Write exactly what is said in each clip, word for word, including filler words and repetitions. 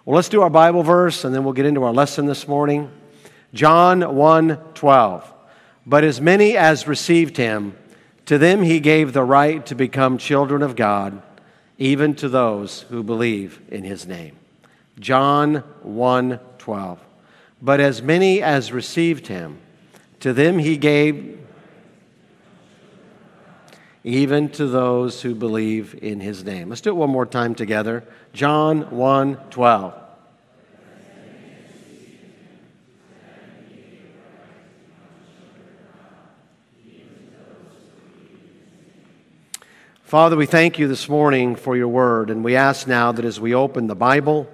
Well, let's do our Bible verse, and then we'll get into our lesson this morning. John one twelve. But as many as received him, to them he gave the right to become children of God, even to those who believe in his name. John one twelve. But as many as received him, to them he gave, even to those who believe in his name. Let's do it one more time together. John one twelve. Father, we thank you this morning for your word, and we ask now that as we open the Bible,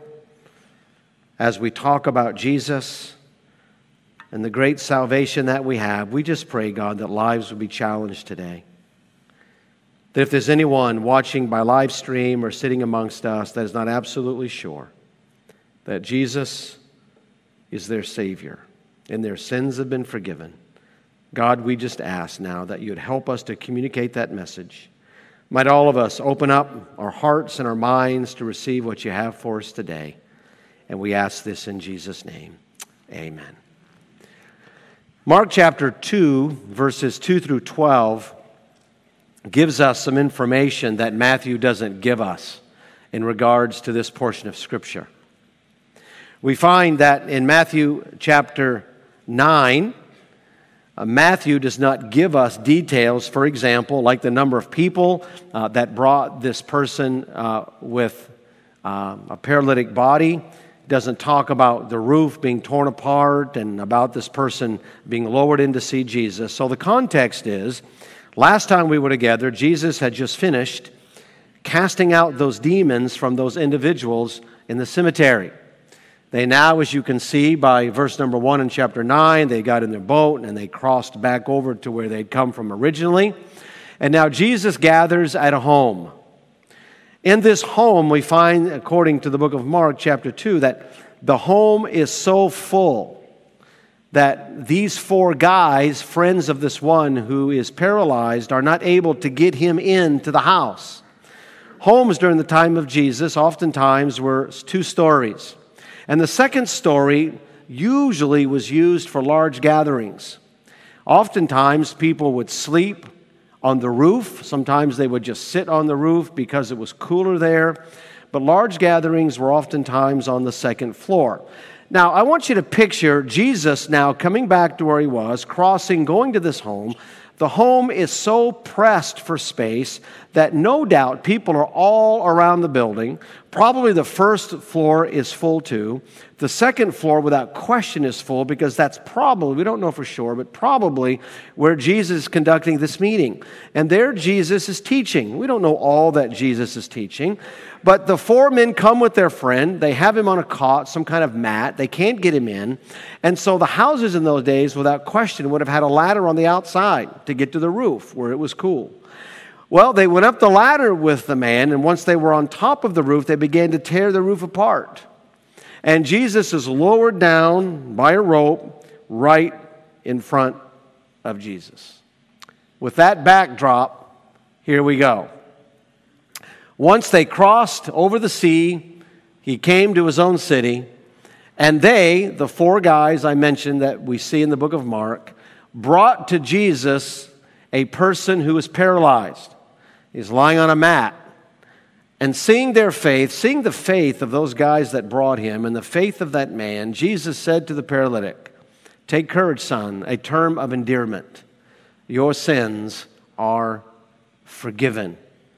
as we talk about Jesus and the great salvation that we have, we just pray, God, that lives would be challenged today. That if there's anyone watching by live stream or sitting amongst us that is not absolutely sure that Jesus is their Savior and their sins have been forgiven, God, we just ask now that you'd help us to communicate that message. Might all of us open up our hearts and our minds to receive what you have for us today. And we ask this in Jesus' name. Amen. Mark chapter two, verses two through twelve, gives us some information that Matthew doesn't give us in regards to this portion of Scripture. We find that in Matthew chapter nine, uh, Matthew does not give us details, for example, like the number of people uh, that brought this person uh, with uh, a paralytic body. Doesn't talk about the roof being torn apart and about this person being lowered in to see Jesus. So the context is, last time we were together, Jesus had just finished casting out those demons from those individuals in the cemetery. They now, as you can see by verse number one in chapter nine, they got in their boat and they crossed back over to where they'd come from originally. And now Jesus gathers at a home. In this home, we find, according to the book of Mark chapter two, that the home is so full that these four guys, friends of this one who is paralyzed, are not able to get him into the house. Homes during the time of Jesus oftentimes were two stories. And the second story usually was used for large gatherings. Oftentimes people would sleep on the roof. Sometimes they would just sit on the roof because it was cooler there. But large gatherings were oftentimes on the second floor. Now, I want you to picture Jesus now coming back to where he was, crossing, going to this home. The home is so pressed for space that no doubt people are all around the building. Probably the first floor is full too. The second floor, without question, is full because that's probably, we don't know for sure, but probably where Jesus is conducting this meeting. And there Jesus is teaching. We don't know all that Jesus is teaching. But the four men come with their friend. They have him on a cot, some kind of mat. They can't get him in. And so the houses in those days, without question, would have had a ladder on the outside to get to the roof where it was cool. Well, they went up the ladder with the man, and once they were on top of the roof, they began to tear the roof apart. And Jesus is lowered down by a rope right in front of Jesus. With that backdrop, here we go. Once they crossed over the sea, he came to his own city, and they, the four guys I mentioned that we see in the book of Mark, brought to Jesus a person who was paralyzed. He's lying on a mat. And seeing their faith, seeing the faith of those guys that brought him and the faith of that man, Jesus said to the paralytic, "Take courage, son," a term of endearment. "Your sins are forgiven."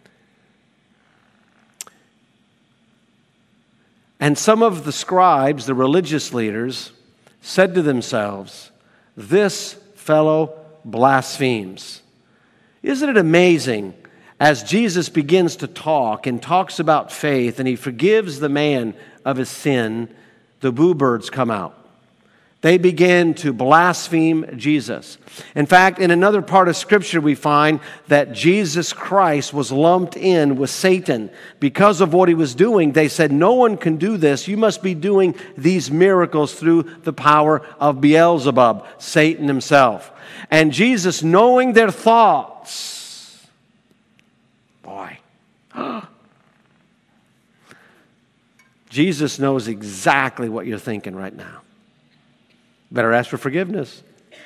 And some of the scribes, the religious leaders, said to themselves, "This fellow blasphemes." Isn't it amazing as Jesus begins to talk and talks about faith and he forgives the man of his sin, the boo birds come out. They begin to blaspheme Jesus. In fact, in another part of Scripture, we find that Jesus Christ was lumped in with Satan. Because of what he was doing, they said, "No one can do this. You must be doing these miracles through the power of Beelzebub," Satan himself. And Jesus, knowing their thoughts, boy, Jesus knows exactly what you're thinking right now. Better ask for forgiveness.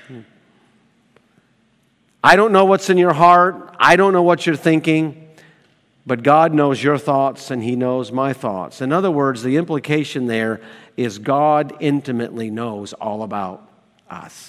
I don't know what's in your heart. I don't know what you're thinking. But God knows your thoughts and He knows my thoughts. In other words, the implication there is God intimately knows all about us.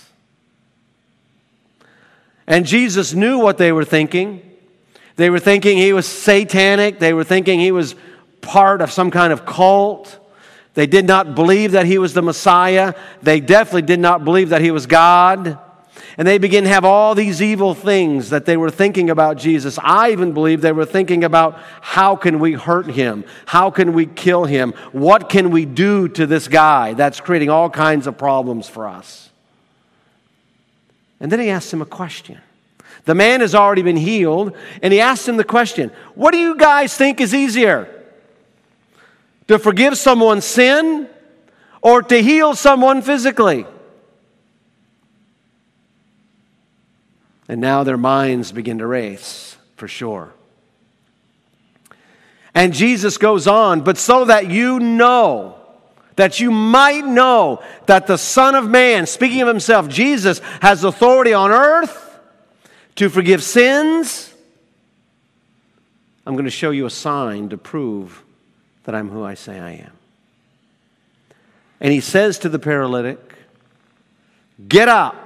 And Jesus knew what they were thinking. They were thinking He was satanic. They were thinking He was part of some kind of cult. They did not believe that He was the Messiah. They definitely did not believe that He was God. And they began to have all these evil things that they were thinking about Jesus. I even believe they were thinking about, how can we hurt Him? How can we kill Him? What can we do to this guy that's creating all kinds of problems for us? And then He asked him a question. The man has already been healed, and He asked him the question, what do you guys think is easier? To forgive someone's sin or to heal someone physically? And now their minds begin to race, for sure. And Jesus goes on, but so that you know, that you might know that the Son of Man, speaking of Himself, Jesus, has authority on earth to forgive sins, I'm going to show you a sign to prove that I'm who I say I am. And He says to the paralytic, get up.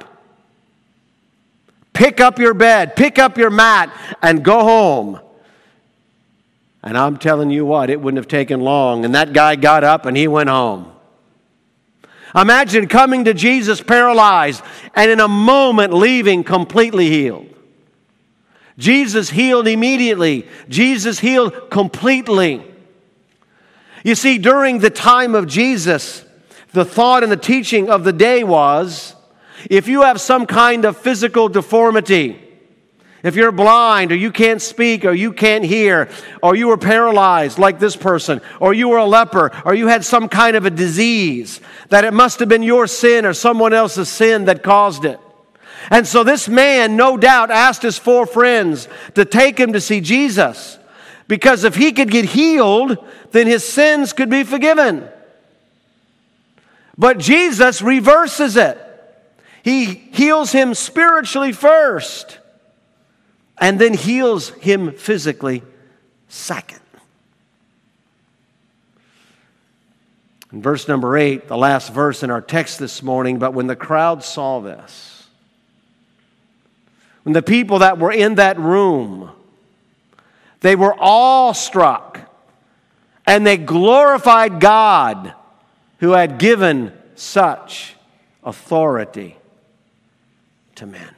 Pick up your bed, pick up your mat, and go home. And I'm telling you what, it wouldn't have taken long. And that guy got up and he went home. Imagine coming to Jesus paralyzed and in a moment leaving completely healed. Jesus healed immediately. Jesus healed completely. You see, during the time of Jesus, the thought and the teaching of the day was, if you have some kind of physical deformity, if you're blind or you can't speak or you can't hear or you were paralyzed like this person or you were a leper or you had some kind of a disease, that it must have been your sin or someone else's sin that caused it. And so this man, no doubt, asked his four friends to take him to see Jesus, because if he could get healed, then his sins could be forgiven. But Jesus reverses it. He heals him spiritually first, and then heals him physically second. In verse number eight, the last verse in our text this morning, but when the crowd saw this, when the people that were in that room, they were awestruck, and they glorified God who had given such authority to men.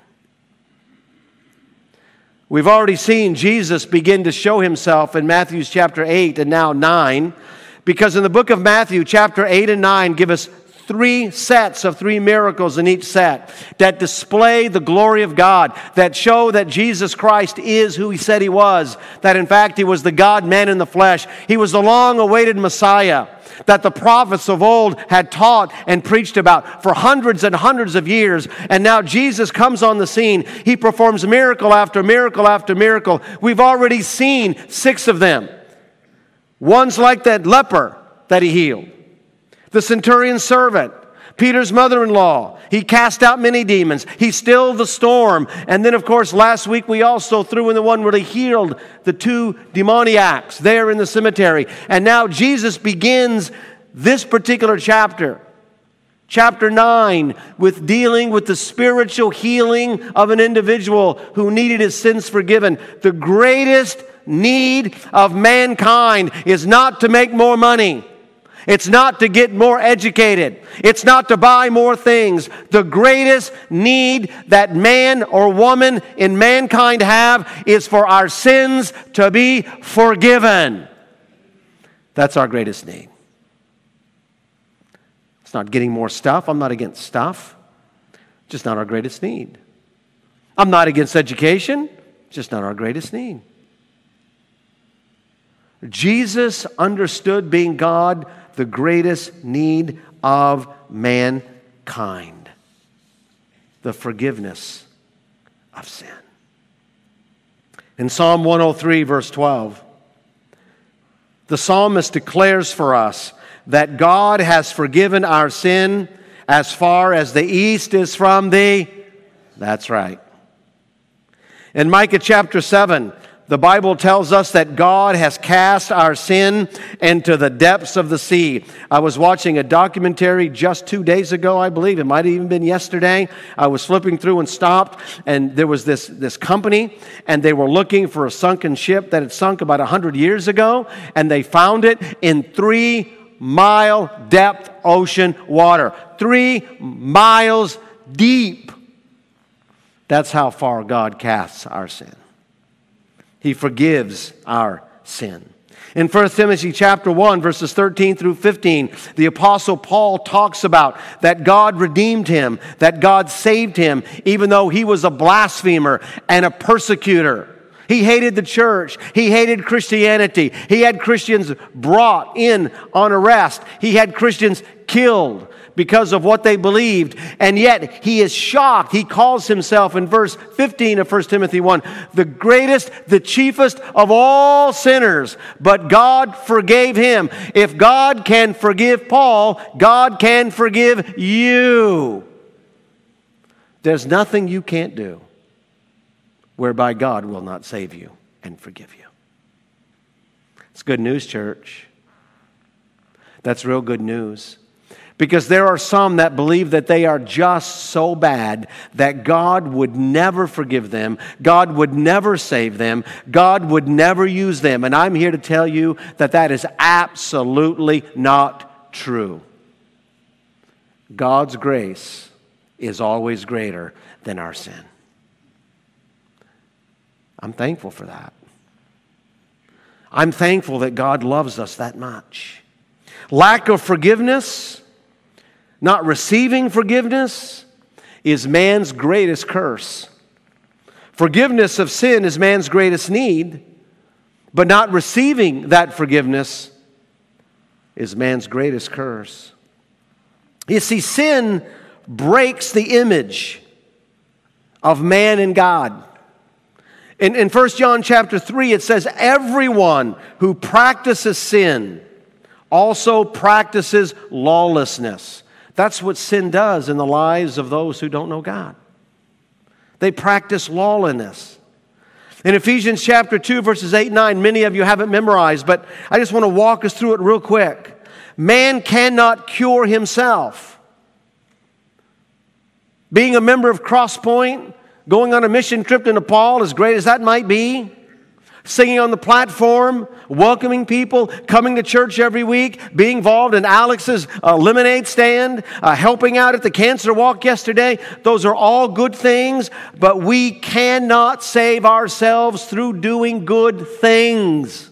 We've already seen Jesus begin to show Himself in Matthew chapter eight and now nine, because in the book of Matthew chapter eight and nine give us three sets of three miracles in each set that display the glory of God, that show that Jesus Christ is who He said He was, that in fact He was the God-man in the flesh. He was the long-awaited Messiah that the prophets of old had taught and preached about for hundreds and hundreds of years. And now Jesus comes on the scene. He performs miracle after miracle after miracle. We've already seen six of them. One's like that leper that He healed. The centurion's servant, Peter's mother-in-law. He cast out many demons. He stilled the storm. And then, of course, last week we also threw in the one where He healed the two demoniacs there in the cemetery. And now Jesus begins this particular chapter, chapter nine, with dealing with the spiritual healing of an individual who needed his sins forgiven. The greatest need of mankind is not to make more money. It's not to get more educated. It's not to buy more things. The greatest need that man or woman in mankind have is for our sins to be forgiven. That's our greatest need. It's not getting more stuff. I'm not against stuff. Just not our greatest need. I'm not against education. Just not our greatest need. Jesus understood, being God, the greatest need of mankind: the forgiveness of sin. In Psalm one oh three, verse twelve, the psalmist declares for us that God has forgiven our sin as far as the east is from the... That's right. In Micah chapter seven, the Bible tells us that God has cast our sin into the depths of the sea. I was watching a documentary just two days ago, I believe. It might have even been yesterday. I was flipping through and stopped, and there was this, this company, and they were looking for a sunken ship that had sunk about one hundred years ago, and they found it in three mile depth ocean water. Three miles deep. That's how far God casts our sin. He forgives our sin. In First Timothy chapter one, verses thirteen through fifteen, the Apostle Paul talks about that God redeemed him, that God saved him, even though he was a blasphemer and a persecutor. He hated the church. He hated Christianity. He had Christians brought in on arrest. He had Christians killed because of what they believed. And yet he is shocked. He calls himself in verse fifteen of First Timothy one, the greatest, the chiefest of all sinners. But God forgave him. If God can forgive Paul, God can forgive you. There's nothing you can't do whereby God will not save you and forgive you. It's good news, church. That's real good news. Because there are some that believe that they are just so bad that God would never forgive them, God would never save them, God would never use them. And I'm here to tell you that that is absolutely not true. God's grace is always greater than our sin. I'm thankful for that. I'm thankful that God loves us that much. Lack of forgiveness, not receiving forgiveness, is man's greatest curse. Forgiveness of sin is man's greatest need, but not receiving that forgiveness is man's greatest curse. You see, sin breaks the image of man and God. In, in First John chapter three, it says, everyone who practices sin also practices lawlessness. That's what sin does in the lives of those who don't know God. They practice lawlessness. In Ephesians chapter two, verses eight and nine, many of you haven't memorized, but I just want to walk us through it real quick. Man cannot cure himself. Being a member of Cross Point, going on a mission trip to Nepal, as great as that might be, singing on the platform, welcoming people, coming to church every week, being involved in Alex's uh, lemonade stand, uh, helping out at the cancer walk yesterday. Those are all good things, but we cannot save ourselves through doing good things.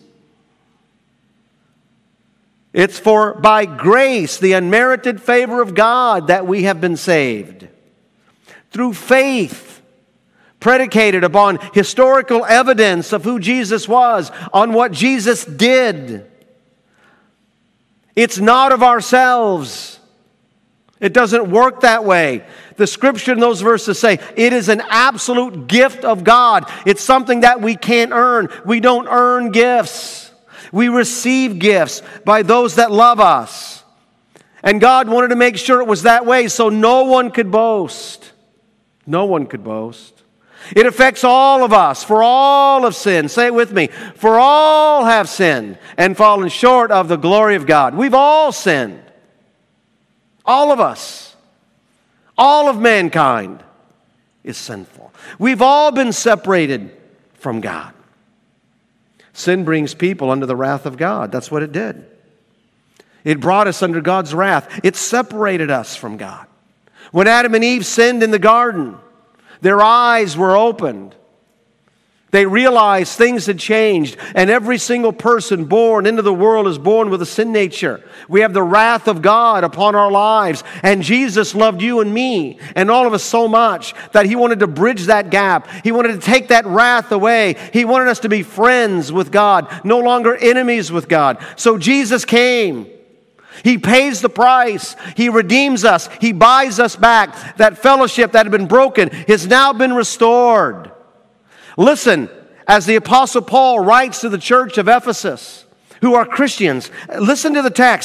It's for by grace, the unmerited favor of God, that we have been saved. Through faith, predicated upon historical evidence of who Jesus was, on what Jesus did. It's not of ourselves. It doesn't work that way. The scripture in those verses say it is an absolute gift of God. It's something that we can't earn. We don't earn gifts. We receive gifts by those that love us. And God wanted to make sure it was that way so no one could boast. No one could boast. It affects all of us, for all have sinned. Say it with me. For all have sinned and fallen short of the glory of God. We've all sinned. All of us. All of mankind is sinful. We've all been separated from God. Sin brings people under the wrath of God. That's what it did. It brought us under God's wrath. It separated us from God. When Adam and Eve sinned in the garden, their eyes were opened. They realized things had changed, and every single person born into the world is born with a sin nature. We have the wrath of God upon our lives, and Jesus loved you and me and all of us so much that He wanted to bridge that gap. He wanted to take that wrath away. He wanted us to be friends with God, no longer enemies with God. So Jesus came. He pays the price. He redeems us. He buys us back. That fellowship that had been broken has now been restored. Listen, as the Apostle Paul writes to the church of Ephesus, who are Christians, listen to the text.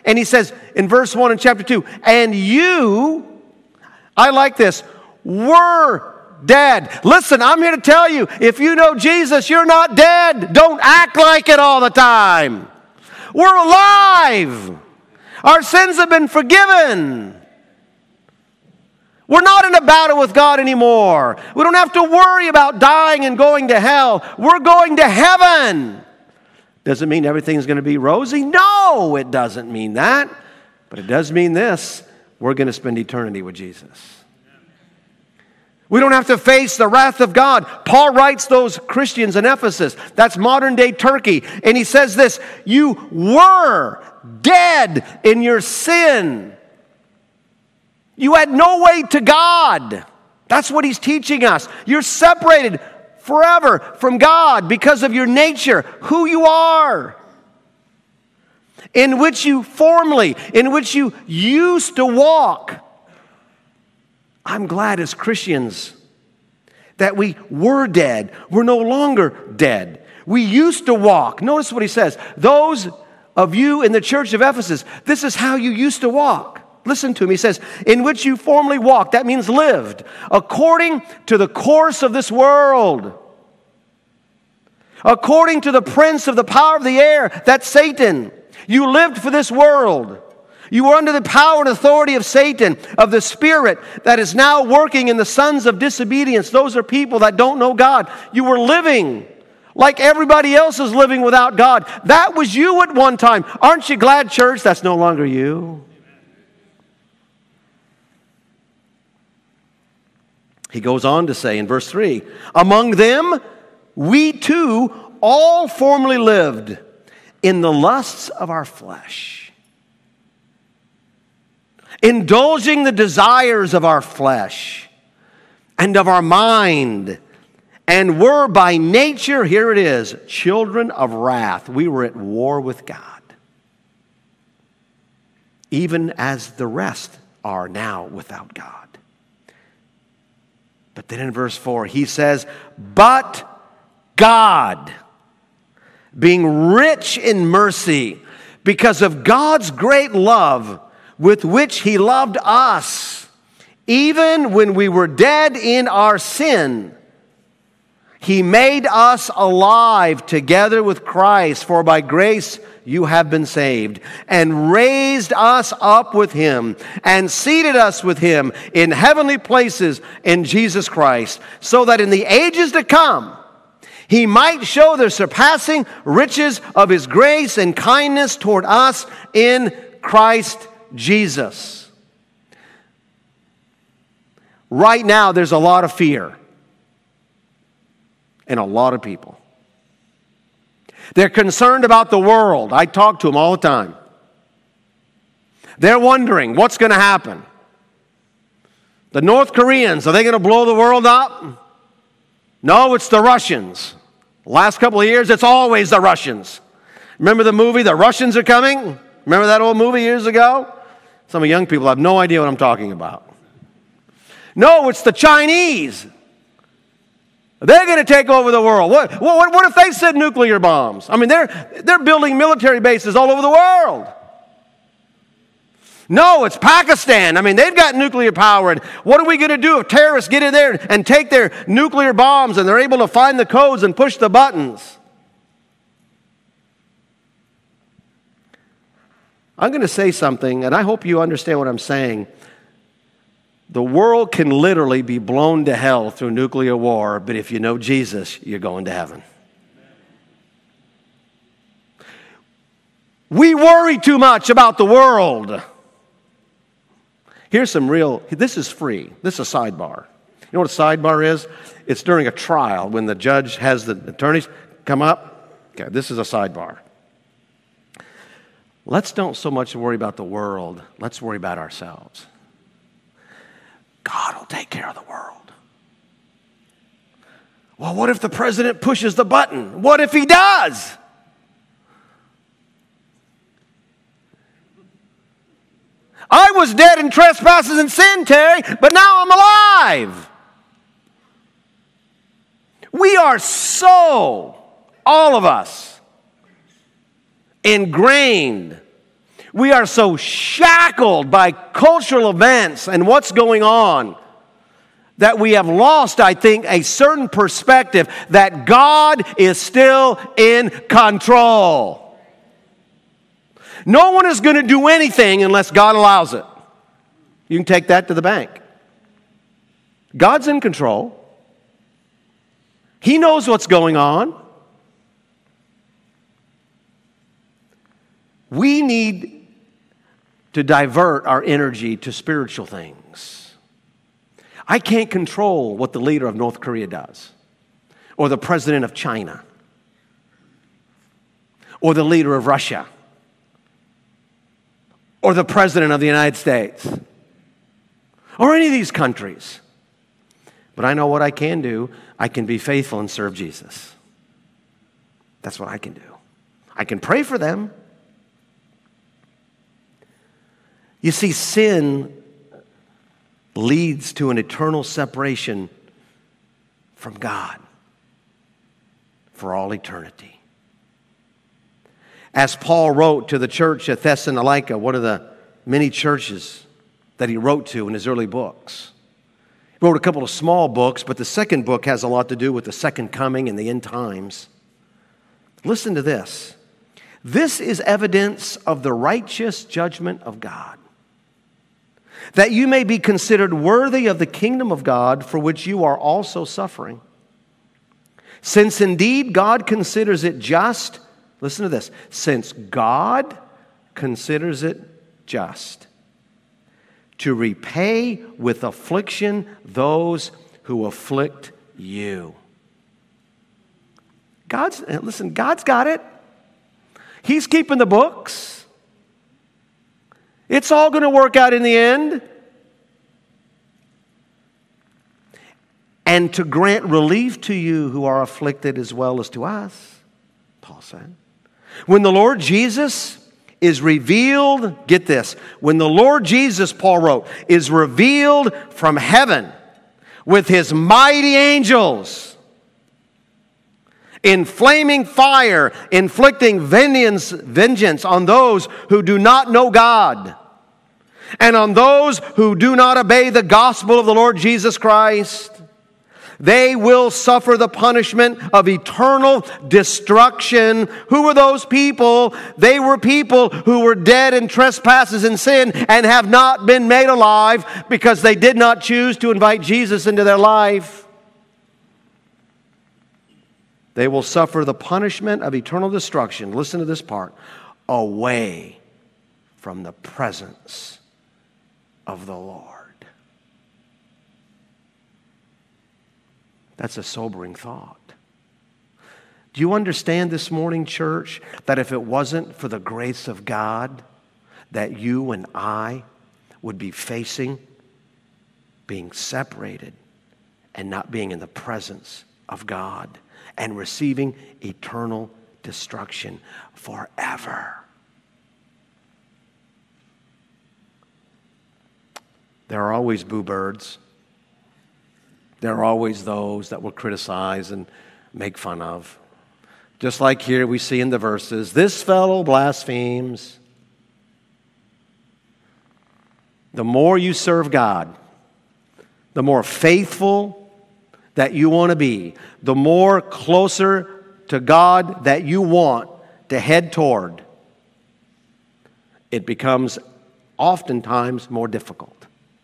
And he says in verse one in chapter two, and you, I like this, were dead. Listen, I'm here to tell you, if you know Jesus, you're not dead. Don't act like it all the time. We're alive. Our sins have been forgiven. We're not in a battle with God anymore. We don't have to worry about dying and going to hell. We're going to heaven. Doesn't mean everything's going to be rosy. No, it doesn't mean that. But it does mean this. We're going to spend eternity with Jesus. We don't have to face the wrath of God. Paul writes those Christians in Ephesus. That's modern day Turkey. And he says this, you were dead in your sin. You had no way to God. That's what he's teaching us. You're separated forever from God because of your nature, who you are, in which you formerly, in which you used to walk. I'm glad as Christians that we were dead. We're no longer dead. We used to walk. Notice what he says. Those of you in the church of Ephesus, this is how you used to walk. Listen to him. He says, in which you formerly walked. That means lived. According to the course of this world. According to the prince of the power of the air, that's Satan. You lived for this world. You were under the power and authority of Satan, of the spirit that is now working in the sons of disobedience. Those are people that don't know God. You were living like everybody else is living without God. That was you at one time. Aren't you glad, church, that's no longer you? He goes on to say in verse three, among them we too all formerly lived in the lusts of our flesh, indulging the desires of our flesh and of our mind, and were by nature, here it is, children of wrath. We were at war with God, even as the rest are now without God. But then in verse four, he says, but God, being rich in mercy, because of God's great love with which he loved us, even when we were dead in our sin, he made us alive together with Christ, for by grace you have been saved, and raised us up with him, and seated us with him in heavenly places in Jesus Christ, so that in the ages to come he might show the surpassing riches of his grace and kindness toward us in Christ Jesus. Right now there's a lot of fear in a lot of people. They're concerned about the world. I talk to them all the time. They're wondering what's going to happen. The North Koreans, are they going to blow the world up? No, it's the Russians. The last couple of years, it's always the Russians. Remember the movie, The Russians Are Coming? Remember that old movie years ago? Some of young people have no idea what I'm talking about. No, it's the Chinese. They're going to take over the world. What, what, what if they send nuclear bombs? I mean, they're, they're building military bases all over the world. No, it's Pakistan. I mean, they've got nuclear power. And what are we going to do if terrorists get in there and take their nuclear bombs and they're able to find the codes and push the buttons? I'm going to say something, and I hope you understand what I'm saying. The world can literally be blown to hell through nuclear war, but if you know Jesus, you're going to heaven. We worry too much about the world. Here's some real, this is free. This is a sidebar. You know what a sidebar is? It's during a trial when the judge has the attorneys come up. Okay, this is a sidebar. Let's don't so much worry about the world. Let's worry about ourselves. God will take care of the world. Well, what if the president pushes the button? What if he does? I was dead in trespasses and sin, Terry, but now I'm alive. We are so, all of us, ingrained We are so shackled by cultural events and what's going on that we have lost, I think, a certain perspective that God is still in control. No one is going to do anything unless God allows it. You can take that to the bank. God's in control. He knows what's going on. We need to divert our energy to spiritual things. I can't control what the leader of North Korea does, or the president of China, or the leader of Russia, or the president of the United States, or any of these countries. But I know what I can do. I can be faithful and serve Jesus. That's what I can do. I can pray for them. You see, sin leads to an eternal separation from God for all eternity. As Paul wrote to the church at Thessalonica, one of the many churches that he wrote to in his early books, he wrote a couple of small books, but the second book has a lot to do with the second coming and the end times. Listen to this. This is evidence of the righteous judgment of God, that you may be considered worthy of the kingdom of God, for which you are also suffering. Since indeed God considers it just, listen to this, since God considers it just to repay with affliction those who afflict you. God's, listen, God's got it. He's keeping the books. It's all going to work out in the end. And to grant relief to you who are afflicted as well as to us, Paul said. When the Lord Jesus is revealed, get this, when the Lord Jesus, Paul wrote, is revealed from heaven with his mighty angels in flaming fire, inflicting vengeance, vengeance on those who do not know God and on those who do not obey the gospel of the Lord Jesus Christ, they will suffer the punishment of eternal destruction. Who were those people? They were people who were dead in trespasses and sin and have not been made alive because they did not choose to invite Jesus into their life. They will suffer the punishment of eternal destruction. Listen to this part. Away from the presence of the Lord. That's a sobering thought. Do you understand this morning, church, that if it wasn't for the grace of God, that you and I would be facing being separated and not being in the presence of God and receiving eternal destruction forever? There are always boo birds. There are always those that will criticize and make fun of. Just like here we see in the verses, this fellow blasphemes. The more you serve God, the more faithful that you want to be, the more closer to God that you want to head toward, it becomes oftentimes more difficult.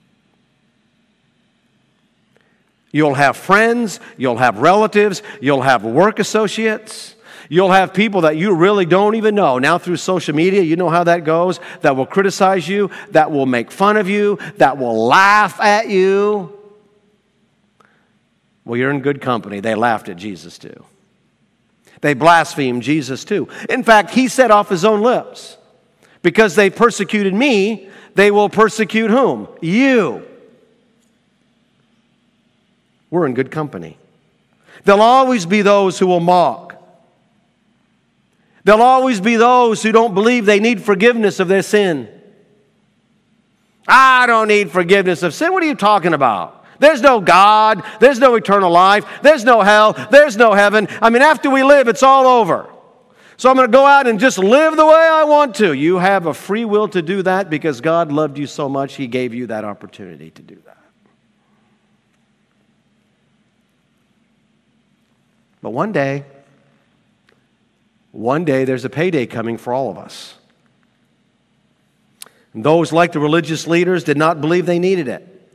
You'll have friends, you'll have relatives, you'll have work associates, you'll have people that you really don't even know. Now through social media, you know how that goes, that will criticize you, that will make fun of you, that will laugh at you. Well, you're in good company. They laughed at Jesus too. They blasphemed Jesus too. In fact, he said off his own lips, because they persecuted me, they will persecute whom? You. We're in good company. There'll always be those who will mock. There'll always be those who don't believe they need forgiveness of their sin. I don't need forgiveness of sin. What are you talking about? There's no God. There's no eternal life. There's no hell. There's no heaven. I mean, after we live, it's all over. So I'm going to go out and just live the way I want to. You have a free will to do that because God loved you so much, He gave you that opportunity to do that. But one day, one day there's a payday coming for all of us. And those, like the religious leaders, did not believe they needed it.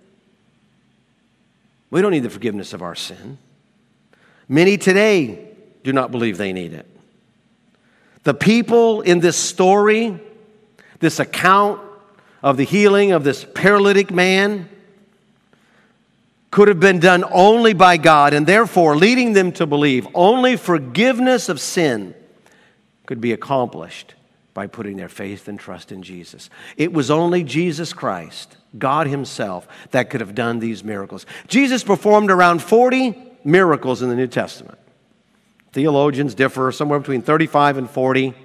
We don't need the forgiveness of our sin. Many today do not believe they need it. The people in this story, this account of the healing of this paralytic man, could have been done only by God, and therefore leading them to believe only forgiveness of sin could be accomplished by putting their faith and trust in Jesus. It was only Jesus Christ, God Himself, that could have done these miracles. Jesus performed around forty miracles in the New Testament. Theologians differ, somewhere between thirty-five and forty.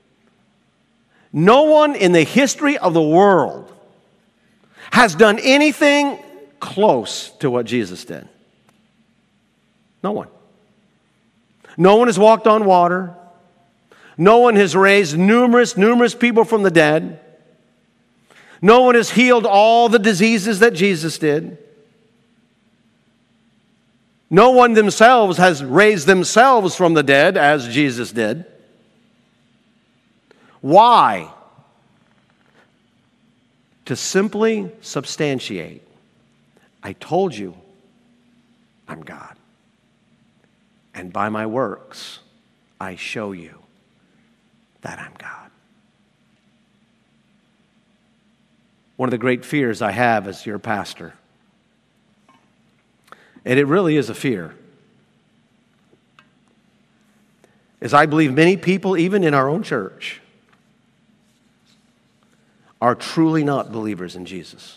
No one in the history of the world has done anything close to what Jesus did. No one. No one has walked on water. No one has raised numerous, numerous people from the dead. No one has healed all the diseases that Jesus did. No one themselves has raised themselves from the dead as Jesus did. Why? To simply substantiate, I told you I'm God. And by my works, I show you that I'm God. One of the great fears I have as your pastor, and it really is a fear, is I believe many people, even in our own church, are truly not believers in Jesus.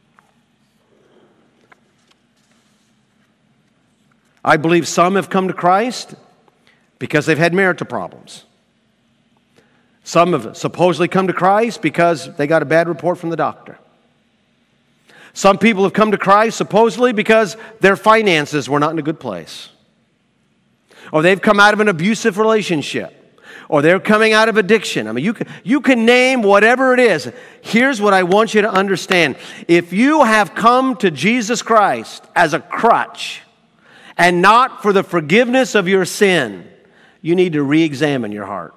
I believe some have come to Christ because they've had marital problems. Some have supposedly come to Christ because they got a bad report from the doctor. Some people have come to Christ supposedly because their finances were not in a good place. Or they've come out of an abusive relationship. Or they're coming out of addiction. I mean, you can, you can name whatever it is. Here's what I want you to understand. If you have come to Jesus Christ as a crutch and not for the forgiveness of your sin, you need to re-examine your heart.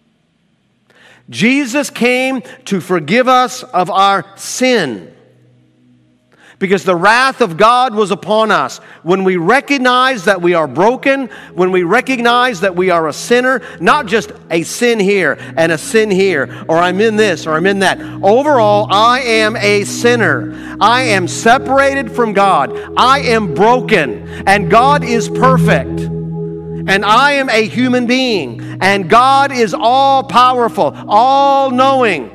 Jesus came to forgive us of our sin because the wrath of God was upon us. When we recognize that we are broken, when we recognize that we are a sinner, not just a sin here and a sin here, or I'm in this or I'm in that. Overall, I am a sinner. I am separated from God. I am broken, and God is perfect. And I am a human being, and God is all-powerful, all-knowing.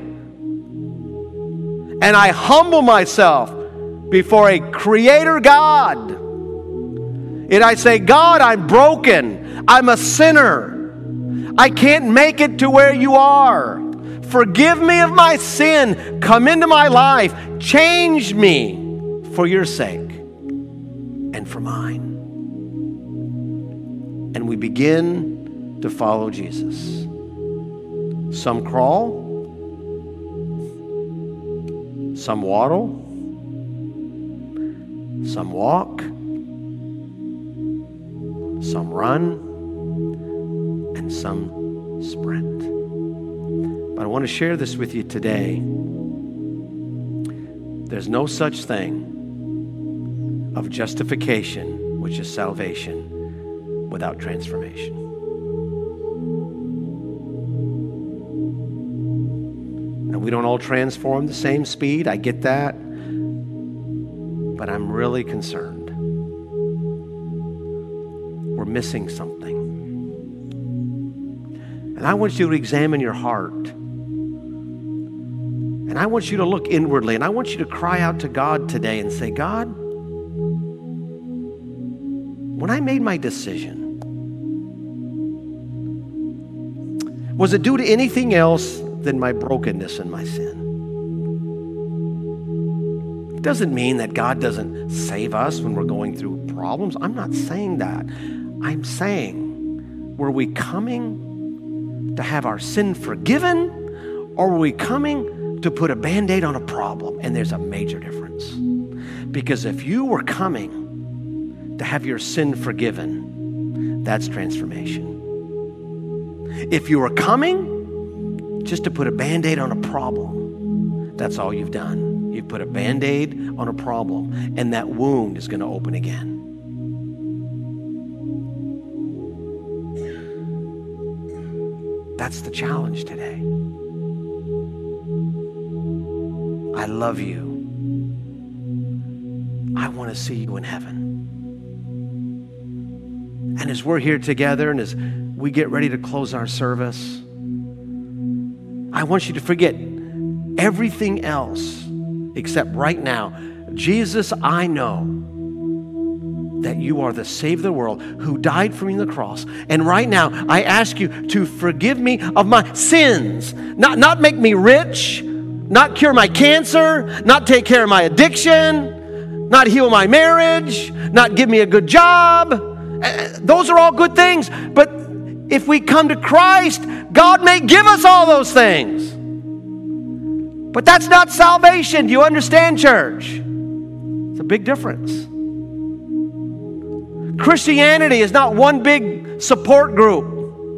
And I humble myself before a creator God. And I say, God, I'm broken. I'm a sinner. I can't make it to where you are. Forgive me of my sin. Come into my life. Change me for your sake and for mine. And we begin to follow Jesus. Some crawl, some waddle, some walk, some run, and some sprint. But I want to share this with you today. There's no such thing of justification, which is salvation, without transformation. Now, we don't all transform the same speed. I get that. But I'm really concerned. We're missing something. And I want you to examine your heart. And I want you to look inwardly. And I want you to cry out to God today and say, God, when I made my decision, was it due to anything else than my brokenness and my sin? It doesn't mean that God doesn't save us when we're going through problems. I'm not saying that. I'm saying, were we coming to have our sin forgiven, or are we coming to put a Band-Aid on a problem? And there's a major difference. Because if you were coming to have your sin forgiven, that's transformation. If you were coming just to put a Band-Aid on a problem, that's all you've done. You've put a Band-Aid on a problem, and that wound is going to open again. That's the challenge today. I love you. I want to see you in heaven. And as we're here together and as we get ready to close our service, I want you to forget everything else except right now. Jesus, I know that you are the Savior of the world who died for me on the cross. And right now, I ask you to forgive me of my sins. Not, not make me rich, not cure my cancer, not take care of my addiction, not heal my marriage, not give me a good job. Those are all good things. But if we come to Christ, God may give us all those things. But that's not salvation. Do you understand, church? It's a big difference. Christianity is not one big support group.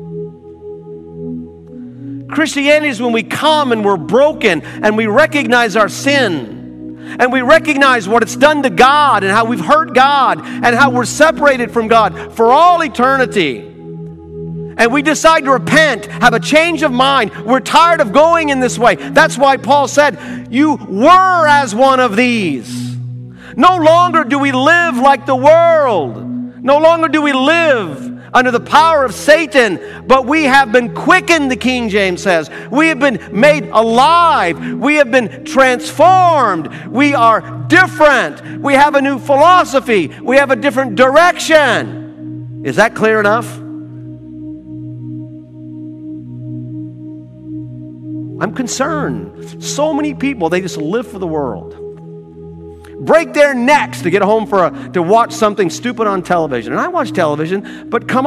Christianity is when we come and we're broken and we recognize our sin and we recognize what it's done to God and how we've hurt God and how we're separated from God for all eternity. And we decide to repent, have a change of mind. We're tired of going in this way. That's why Paul said, you were as one of these. No longer do we live like the world. No longer do we live under the power of Satan, but we have been quickened, the King James says. We have been made alive. We have been transformed. We are different. We have a new philosophy. We have a different direction. Is that clear enough? I'm concerned. So many people, they just live for the world. Break their necks to get home for a, to watch something stupid on television. And I watch television, but come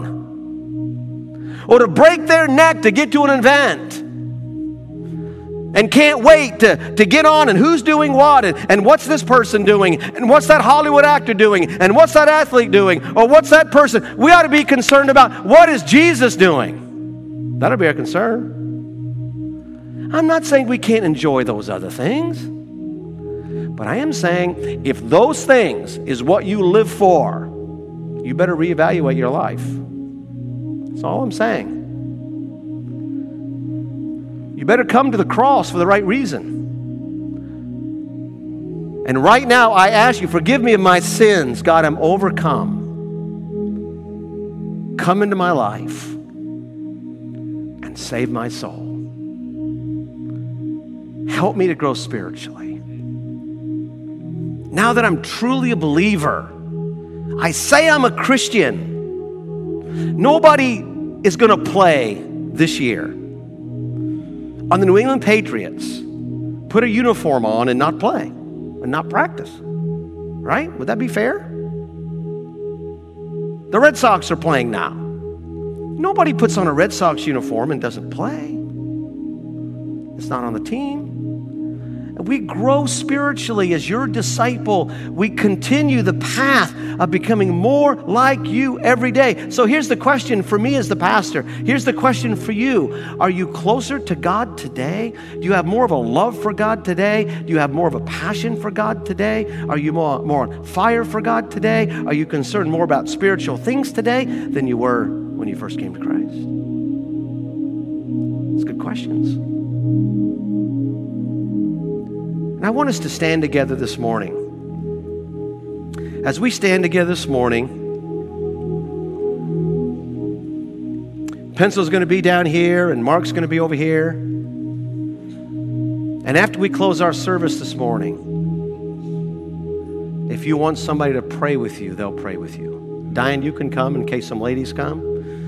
on. Or to break their neck to get to an event. And can't wait to, to get on and who's doing what and, and what's this person doing and what's that Hollywood actor doing and what's that athlete doing or what's that person. We ought to be concerned about what is Jesus doing. That'll be our concern. I'm not saying we can't enjoy those other things. But I am saying, if those things is what you live for, you better reevaluate your life. That's all I'm saying. You better come to the cross for the right reason. And right now, I ask you, forgive me of my sins. God, I'm overcome. Come into my life and save my soul. Help me to grow spiritually. Now that I'm truly a believer, I say I'm a Christian. Nobody is going to play this year on the New England Patriots, put a uniform on and not play and not practice. Right? Would that be fair? The Red Sox are playing now. Nobody puts on a Red Sox uniform and doesn't play. It's not on the team. We grow spiritually as your disciple. We continue the path of becoming more like you every day. So here's the question for me as the pastor. Here's the question for you. Are you closer to God today? Do you have more of a love for God today? Do you have more of a passion for God today? Are you more, more on fire for God today? Are you concerned more about spiritual things today than you were when you first came to Christ? It's good questions. And I want us to stand together this morning. As we stand together this morning, Pencil's going to be down here and Mark's going to be over here. And after we close our service this morning, if you want somebody to pray with you, they'll pray with you. Diane, you can come in case some ladies come.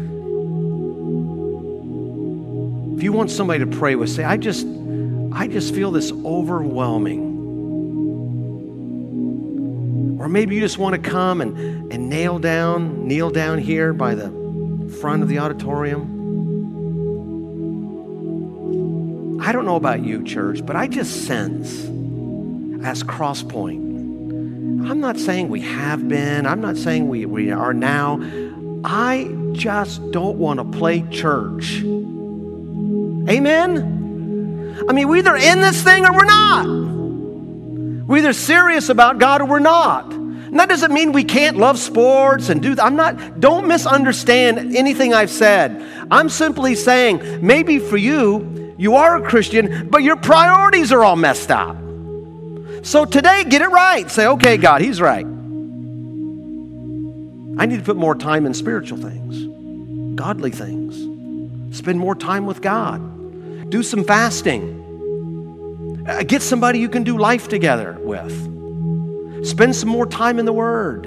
If you want somebody to pray with, say, I just... I just feel this overwhelming. Or maybe you just want to come and, and nail down, kneel down here by the front of the auditorium. I don't know about you, church, but I just sense as Crosspoint, I'm not saying we have been, I'm not saying we, we are now. I just don't want to play church. Amen? I mean, we're either in this thing or we're not. We're either serious about God or we're not. And that doesn't mean we can't love sports and do that. I'm not, don't misunderstand anything I've said. I'm simply saying, maybe for you, you are a Christian, but your priorities are all messed up. So today, get it right. Say, okay, God, he's right. I need to put more time in spiritual things, godly things. Spend more time with God. Do some fasting. Uh, get somebody you can do life together with. Spend some more time in the Word.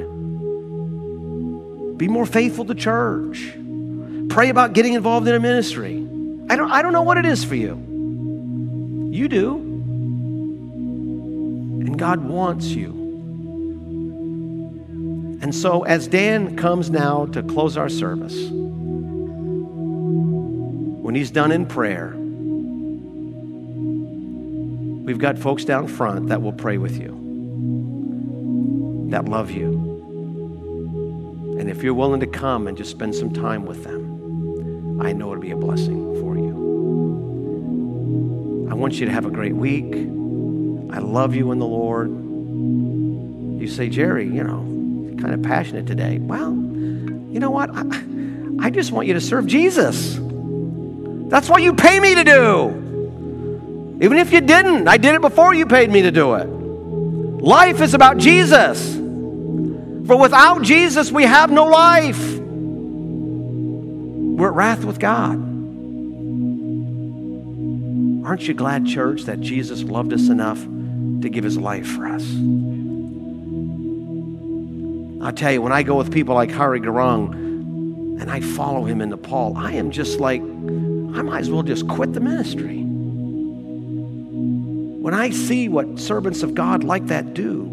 Be more faithful to church. Pray about getting involved in a ministry. I don't, I don't know what it is for you. You do. And God wants you. And so as Dan comes now to close our service, when he's done in prayer, we've got folks down front that will pray with you, that love you. And if you're willing to come and just spend some time with them, I know it'll be a blessing for you. I want you to have a great week. I love you in the Lord. You say, Jerry, you know, you're kind of passionate today. Well, you know what? I, I just want you to serve Jesus. That's what you pay me to do. Even if you didn't, I did it before you paid me to do it. Life is about Jesus. For without Jesus, we have no life. We're at wrath with God. Aren't you glad, church, that Jesus loved us enough to give his life for us? I'll tell you, when I go with people like Hari Garang and I follow him in Nepal, I am just like, I might as well just quit the ministry. When I see what servants of God like that do,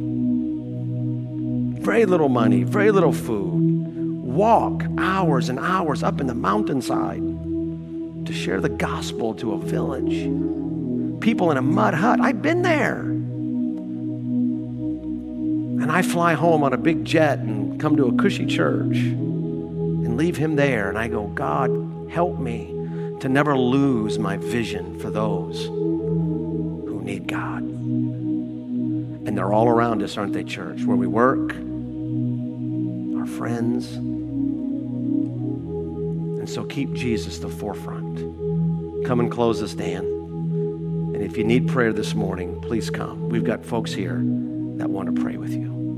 very little money, very little food, walk hours and hours up in the mountainside to share the gospel to a village, people in a mud hut. I've been there. And I fly home on a big jet and come to a cushy church and leave him there. And I go, God, help me to never lose my vision for those who need God. And they're all around us, aren't they, church? Where we work, our friends. And so keep Jesus the forefront. Come and close us, Dan. And if you need prayer this morning, please come. We've got folks here that want to pray with you.